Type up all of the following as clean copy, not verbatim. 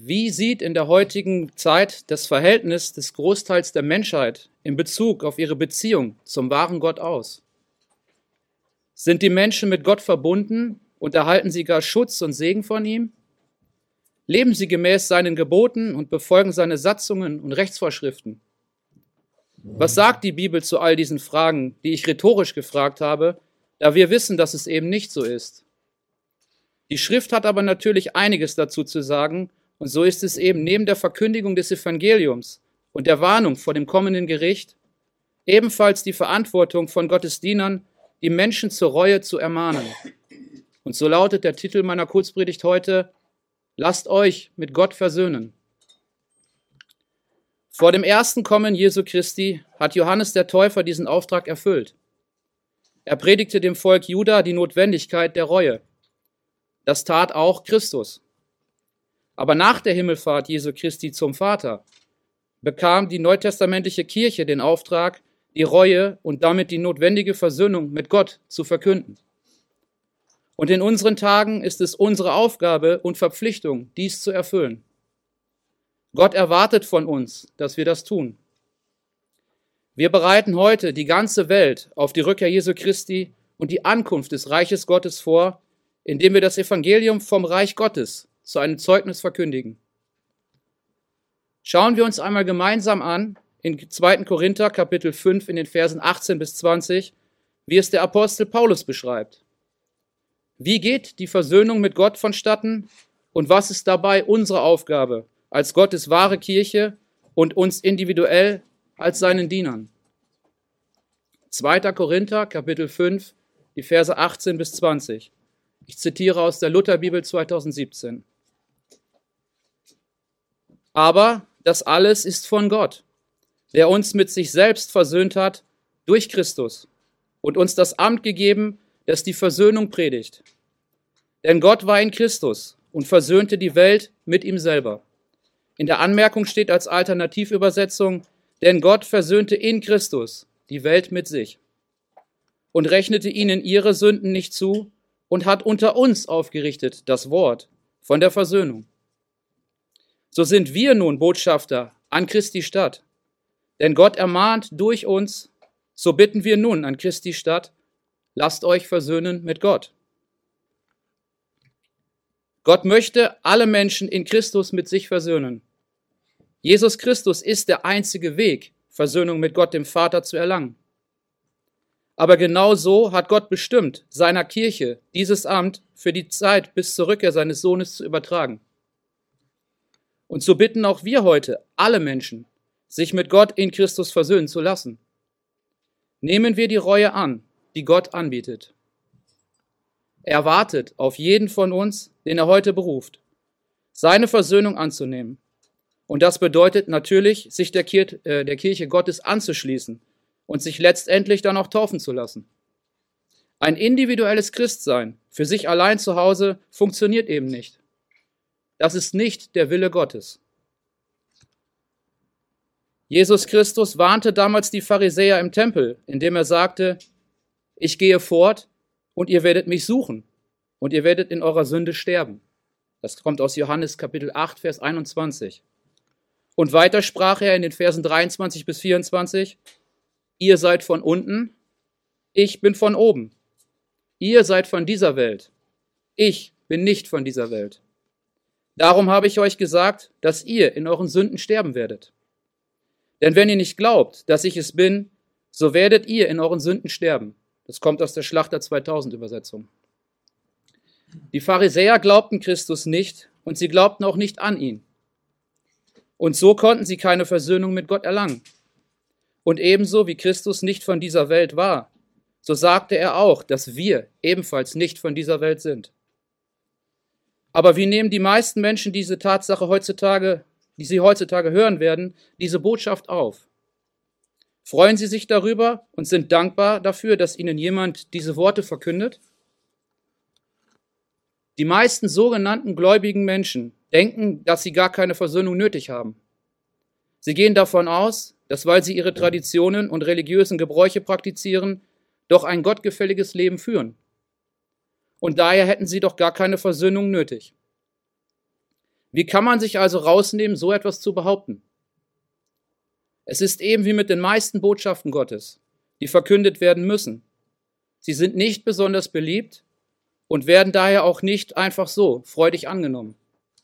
Wie sieht in der heutigen Zeit das Verhältnis des Großteils der Menschheit in Bezug auf ihre Beziehung zum wahren Gott aus? Sind die Menschen mit Gott verbunden und erhalten sie gar Schutz und Segen von ihm? Leben sie gemäß seinen Geboten und befolgen seine Satzungen und Rechtsvorschriften? Was sagt die Bibel zu all diesen Fragen, die ich rhetorisch gefragt habe, da wir wissen, dass es eben nicht so ist? Die Schrift hat aber natürlich einiges dazu zu sagen, und so ist es eben neben der Verkündigung des Evangeliums und der Warnung vor dem kommenden Gericht ebenfalls die Verantwortung von Gottes Dienern, die Menschen zur Reue zu ermahnen. Und so lautet der Titel meiner Kurzpredigt heute: Lasst euch mit Gott versöhnen. Vor dem ersten Kommen Jesu Christi hat Johannes der Täufer diesen Auftrag erfüllt. Er predigte dem Volk Juda die Notwendigkeit der Reue. Das tat auch Christus. Aber nach der Himmelfahrt Jesu Christi zum Vater bekam die neutestamentliche Kirche den Auftrag, die Reue und damit die notwendige Versöhnung mit Gott zu verkünden. Und in unseren Tagen ist es unsere Aufgabe und Verpflichtung, dies zu erfüllen. Gott erwartet von uns, dass wir das tun. Wir bereiten heute die ganze Welt auf die Rückkehr Jesu Christi und die Ankunft des Reiches Gottes vor, indem wir das Evangelium vom Reich Gottes zu einem Zeugnis verkündigen. Schauen wir uns einmal gemeinsam an, in 2. Korinther Kapitel 5 in den Versen 18 bis 20, wie es der Apostel Paulus beschreibt. Wie geht die Versöhnung mit Gott vonstatten und was ist dabei unsere Aufgabe als Gottes wahre Kirche und uns individuell als seinen Dienern? 2. Korinther Kapitel 5, die Verse 18 bis 20. Ich zitiere aus der Lutherbibel 2017. Aber das alles ist von Gott, der uns mit sich selbst versöhnt hat durch Christus und uns das Amt gegeben, das die Versöhnung predigt. Denn Gott war in Christus und versöhnte die Welt mit ihm selber. In der Anmerkung steht als Alternativübersetzung: Denn Gott versöhnte in Christus die Welt mit sich und rechnete ihnen ihre Sünden nicht zu und hat unter uns aufgerichtet das Wort von der Versöhnung. So sind wir nun Botschafter an Christi Stadt. Denn Gott ermahnt durch uns, so bitten wir nun an Christi Stadt: Lasst euch versöhnen mit Gott. Gott möchte alle Menschen in Christus mit sich versöhnen. Jesus Christus ist der einzige Weg, Versöhnung mit Gott, dem Vater, zu erlangen. Aber genau so hat Gott bestimmt, seiner Kirche dieses Amt für die Zeit bis zur Rückkehr seines Sohnes zu übertragen. Und so bitten auch wir heute alle Menschen, sich mit Gott in Christus versöhnen zu lassen. Nehmen wir die Reue an, die Gott anbietet. Er wartet auf jeden von uns, den er heute beruft, seine Versöhnung anzunehmen. Und das bedeutet natürlich, sich der Kirche Gottes anzuschließen und sich letztendlich dann auch taufen zu lassen. Ein individuelles Christsein für sich allein zu Hause funktioniert eben nicht. Das ist nicht der Wille Gottes. Jesus Christus warnte damals die Pharisäer im Tempel, indem er sagte: Ich gehe fort und ihr werdet mich suchen und ihr werdet in eurer Sünde sterben. Das kommt aus Johannes Kapitel 8, Vers 21. Und weiter sprach er in den Versen 23 bis 24: Ihr seid von unten, ich bin von oben. Ihr seid von dieser Welt, ich bin nicht von dieser Welt. Darum habe ich euch gesagt, dass ihr in euren Sünden sterben werdet. Denn wenn ihr nicht glaubt, dass ich es bin, so werdet ihr in euren Sünden sterben. Das kommt aus der Schlachter 2000 Übersetzung. Die Pharisäer glaubten Christus nicht und sie glaubten auch nicht an ihn. Und so konnten sie keine Versöhnung mit Gott erlangen. Und ebenso wie Christus nicht von dieser Welt war, so sagte er auch, dass wir ebenfalls nicht von dieser Welt sind. Aber wie nehmen die meisten Menschen diese Tatsache heutzutage, die sie heutzutage hören werden, diese Botschaft auf? Freuen sie sich darüber und sind dankbar dafür, dass ihnen jemand diese Worte verkündet? Die meisten sogenannten gläubigen Menschen denken, dass sie gar keine Versöhnung nötig haben. Sie gehen davon aus, dass, weil sie ihre Traditionen und religiösen Gebräuche praktizieren, doch ein gottgefälliges Leben führen. Und daher hätten sie doch gar keine Versöhnung nötig. Wie kann man sich also rausnehmen, so etwas zu behaupten? Es ist eben wie mit den meisten Botschaften Gottes, die verkündet werden müssen. Sie sind nicht besonders beliebt und werden daher auch nicht einfach so freudig angenommen.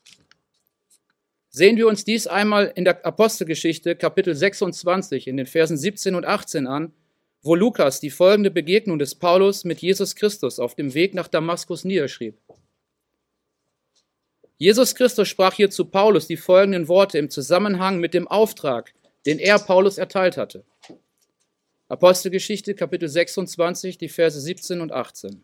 Sehen wir uns dies einmal in der Apostelgeschichte, Kapitel 26, in den Versen 17 und 18 an, wo Lukas die folgende Begegnung des Paulus mit Jesus Christus auf dem Weg nach Damaskus niederschrieb. Jesus Christus sprach hier zu Paulus die folgenden Worte im Zusammenhang mit dem Auftrag, den er Paulus erteilt hatte. Apostelgeschichte, Kapitel 26, die Verse 17 und 18.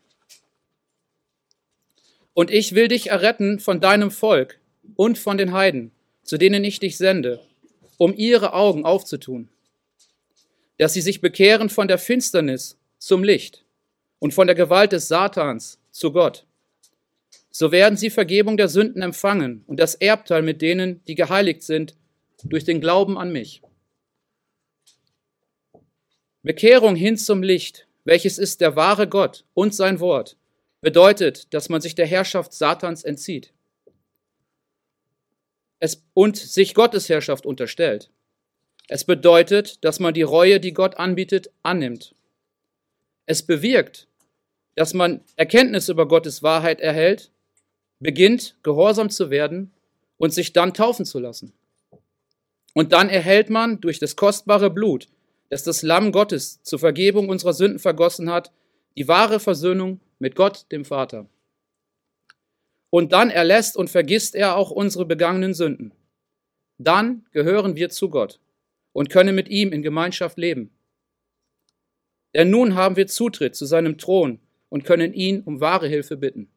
Und ich will dich erretten von deinem Volk und von den Heiden, zu denen ich dich sende, um ihre Augen aufzutun, dass sie sich bekehren von der Finsternis zum Licht und von der Gewalt des Satans zu Gott. So werden sie Vergebung der Sünden empfangen und das Erbteil mit denen, die geheiligt sind, durch den Glauben an mich. Bekehrung hin zum Licht, welches ist der wahre Gott und sein Wort, bedeutet, dass man sich der Herrschaft Satans entzieht und sich Gottes Herrschaft unterstellt. Es bedeutet, dass man die Reue, die Gott anbietet, annimmt. Es bewirkt, dass man Erkenntnis über Gottes Wahrheit erhält, beginnt, gehorsam zu werden und sich dann taufen zu lassen. Und dann erhält man durch das kostbare Blut, das das Lamm Gottes zur Vergebung unserer Sünden vergossen hat, die wahre Versöhnung mit Gott, dem Vater. Und dann erlässt und vergisst er auch unsere begangenen Sünden. Dann gehören wir zu Gott und können mit ihm in Gemeinschaft leben. Denn nun haben wir Zutritt zu seinem Thron und können ihn um wahre Hilfe bitten.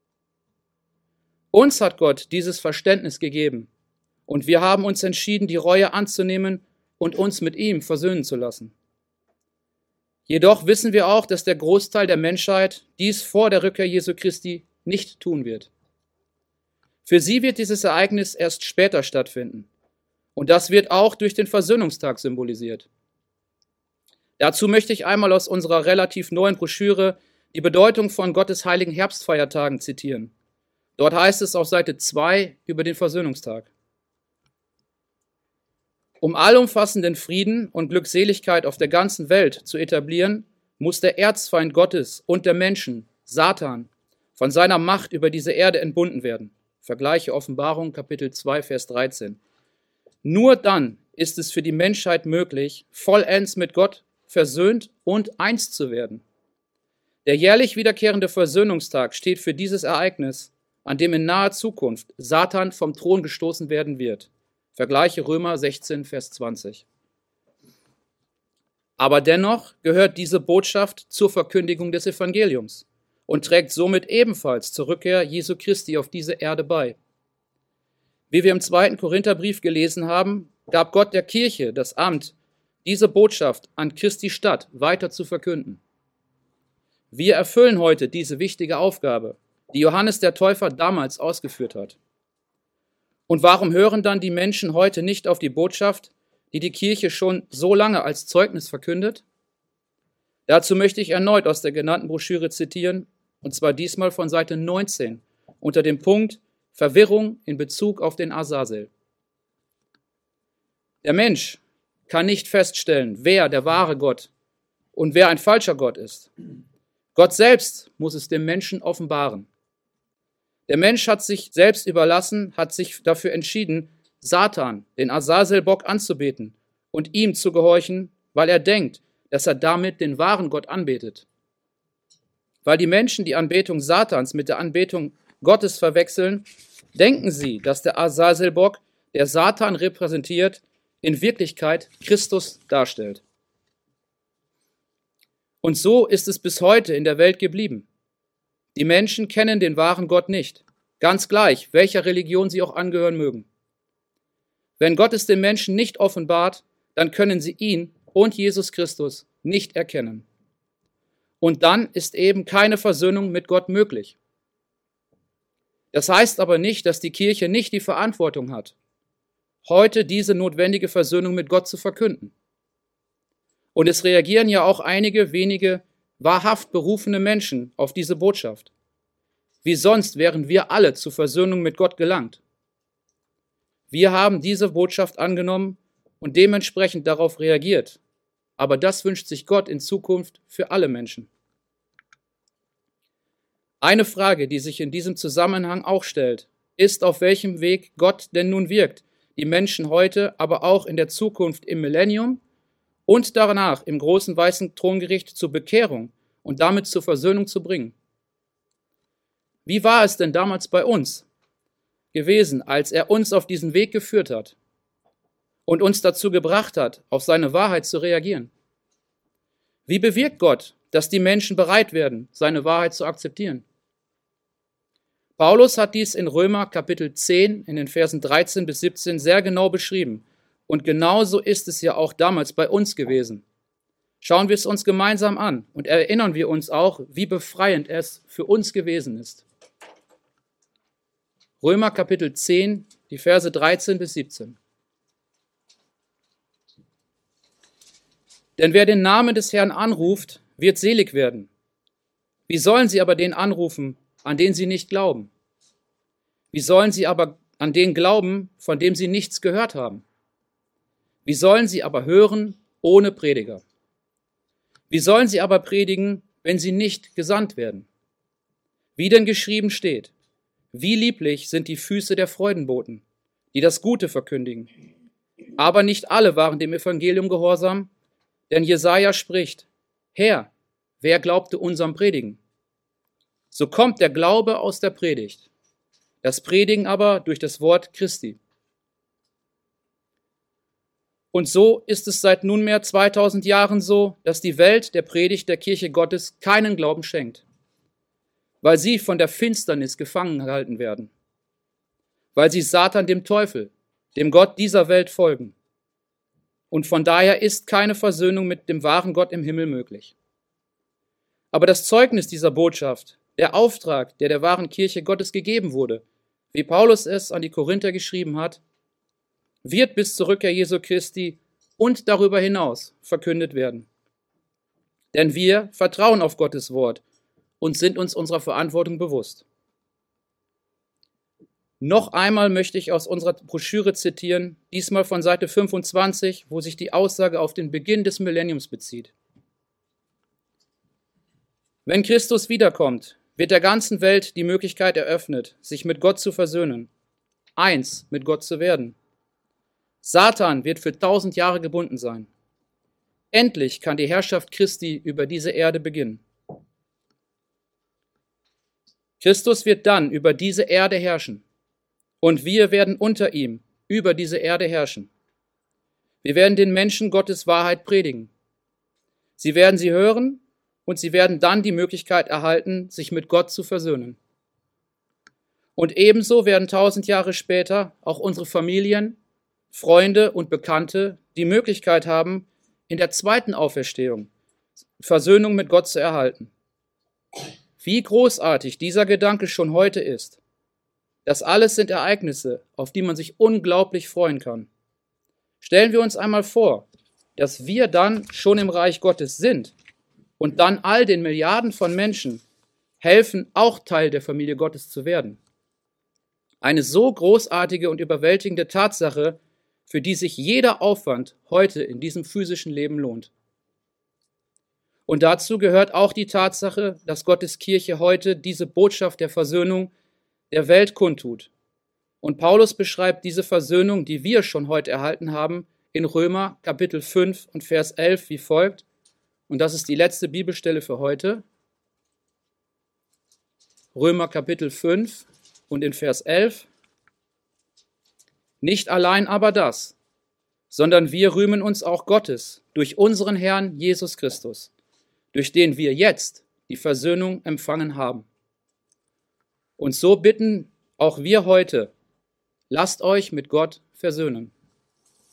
Uns hat Gott dieses Verständnis gegeben und wir haben uns entschieden, die Reue anzunehmen und uns mit ihm versöhnen zu lassen. Jedoch wissen wir auch, dass der Großteil der Menschheit dies vor der Rückkehr Jesu Christi nicht tun wird. Für sie wird dieses Ereignis erst später stattfinden. Und das wird auch durch den Versöhnungstag symbolisiert. Dazu möchte ich einmal aus unserer relativ neuen Broschüre die Bedeutung von Gottes heiligen Herbstfeiertagen zitieren. Dort heißt es auf Seite 2 über den Versöhnungstag. Um allumfassenden Frieden und Glückseligkeit auf der ganzen Welt zu etablieren, muss der Erzfeind Gottes und der Menschen, Satan, von seiner Macht über diese Erde entbunden werden. Vergleiche Offenbarung, Kapitel 2, Vers 13. Nur dann ist es für die Menschheit möglich, vollends mit Gott versöhnt und eins zu werden. Der jährlich wiederkehrende Versöhnungstag steht für dieses Ereignis, an dem in naher Zukunft Satan vom Thron gestoßen werden wird. Vergleiche Römer 16, Vers 20. Aber dennoch gehört diese Botschaft zur Verkündigung des Evangeliums und trägt somit ebenfalls zur Rückkehr Jesu Christi auf diese Erde bei. Wie wir im 2. Korintherbrief gelesen haben, gab Gott der Kirche das Amt, diese Botschaft an Christi Stadt weiter zu verkünden. Wir erfüllen heute diese wichtige Aufgabe, die Johannes der Täufer damals ausgeführt hat. Und warum hören dann die Menschen heute nicht auf die Botschaft, die die Kirche schon so lange als Zeugnis verkündet? Dazu möchte ich erneut aus der genannten Broschüre zitieren, und zwar diesmal von Seite 19 unter dem Punkt Verwirrung in Bezug auf den Azazel. Der Mensch kann nicht feststellen, wer der wahre Gott und wer ein falscher Gott ist. Gott selbst muss es dem Menschen offenbaren. Der Mensch hat sich selbst überlassen, hat sich dafür entschieden, Satan, den Azazelbock, anzubeten und ihm zu gehorchen, weil er denkt, dass er damit den wahren Gott anbetet. Weil die Menschen die Anbetung Satans mit der Anbetung Gottes verwechseln, denken sie, dass der Azazelbock, der Satan repräsentiert, in Wirklichkeit Christus darstellt. Und so ist es bis heute in der Welt geblieben. Die Menschen kennen den wahren Gott nicht, ganz gleich, welcher Religion sie auch angehören mögen. Wenn Gott es den Menschen nicht offenbart, dann können sie ihn und Jesus Christus nicht erkennen. Und dann ist eben keine Versöhnung mit Gott möglich. Das heißt aber nicht, dass die Kirche nicht die Verantwortung hat, heute diese notwendige Versöhnung mit Gott zu verkünden. Und es reagieren ja auch einige wenige wahrhaft berufene Menschen auf diese Botschaft. Wie sonst wären wir alle zur Versöhnung mit Gott gelangt. Wir haben diese Botschaft angenommen und dementsprechend darauf reagiert. Aber das wünscht sich Gott in Zukunft für alle Menschen. Eine Frage, die sich in diesem Zusammenhang auch stellt, ist, auf welchem Weg Gott denn nun wirkt, die Menschen heute, aber auch in der Zukunft im Millennium und danach im großen weißen Throngericht zur Bekehrung und damit zur Versöhnung zu bringen. Wie war es denn damals bei uns gewesen, als er uns auf diesen Weg geführt hat und uns dazu gebracht hat, auf seine Wahrheit zu reagieren? Wie bewirkt Gott, dass die Menschen bereit werden, seine Wahrheit zu akzeptieren? Paulus hat dies in Römer Kapitel 10 in den Versen 13 bis 17 sehr genau beschrieben. Und genauso ist es ja auch damals bei uns gewesen. Schauen wir es uns gemeinsam an und erinnern wir uns auch, wie befreiend es für uns gewesen ist. Römer Kapitel 10, die Verse 13 bis 17. Denn wer den Namen des Herrn anruft, wird selig werden. Wie sollen sie aber den anrufen, an den sie nicht glauben? Wie sollen sie aber an den glauben, von dem sie nichts gehört haben? Wie sollen sie aber hören ohne Prediger? Wie sollen sie aber predigen, wenn sie nicht gesandt werden? Wie denn geschrieben steht: Wie lieblich sind die Füße der Freudenboten, die das Gute verkündigen. Aber nicht alle waren dem Evangelium gehorsam, denn Jesaja spricht: Herr, wer glaubte unserem Predigen? So kommt der Glaube aus der Predigt, das Predigen aber durch das Wort Christi. Und so ist es seit nunmehr 2000 Jahren so, dass die Welt der Predigt der Kirche Gottes keinen Glauben schenkt, weil sie von der Finsternis gefangen gehalten werden, weil sie Satan, dem Teufel, dem Gott dieser Welt folgen. Und von daher ist keine Versöhnung mit dem wahren Gott im Himmel möglich. Aber das Zeugnis dieser Botschaft, der Auftrag, der der wahren Kirche Gottes gegeben wurde, wie Paulus es an die Korinther geschrieben hat, wird bis zur Rückkehr Jesu Christi und darüber hinaus verkündet werden. Denn wir vertrauen auf Gottes Wort und sind uns unserer Verantwortung bewusst. Noch einmal möchte ich aus unserer Broschüre zitieren, diesmal von Seite 25, wo sich die Aussage auf den Beginn des Millenniums bezieht. Wenn Christus wiederkommt, wird der ganzen Welt die Möglichkeit eröffnet, sich mit Gott zu versöhnen, eins mit Gott zu werden. Satan wird für 1000 Jahre gebunden sein. Endlich kann die Herrschaft Christi über diese Erde beginnen. Christus wird dann über diese Erde herrschen und wir werden unter ihm über diese Erde herrschen. Wir werden den Menschen Gottes Wahrheit predigen. Sie werden sie hören und sie werden dann die Möglichkeit erhalten, sich mit Gott zu versöhnen. Und ebenso werden 1000 Jahre später auch unsere Familien, Freunde und Bekannte die Möglichkeit haben, in der zweiten Auferstehung Versöhnung mit Gott zu erhalten. Wie großartig dieser Gedanke schon heute ist. Das alles sind Ereignisse, auf die man sich unglaublich freuen kann. Stellen wir uns einmal vor, dass wir dann schon im Reich Gottes sind und dann all den Milliarden von Menschen helfen, auch Teil der Familie Gottes zu werden. Eine so großartige und überwältigende Tatsache, für die sich jeder Aufwand heute in diesem physischen Leben lohnt. Und dazu gehört auch die Tatsache, dass Gottes Kirche heute diese Botschaft der Versöhnung der Welt kundtut. Und Paulus beschreibt diese Versöhnung, die wir schon heute erhalten haben, in Römer Kapitel 5 und Vers 11 wie folgt. Und das ist die letzte Bibelstelle für heute. Römer Kapitel 5 und in Vers 11. Nicht allein aber das, sondern wir rühmen uns auch Gottes durch unseren Herrn Jesus Christus, durch den wir jetzt die Versöhnung empfangen haben. Und so bitten auch wir heute, lasst euch mit Gott versöhnen.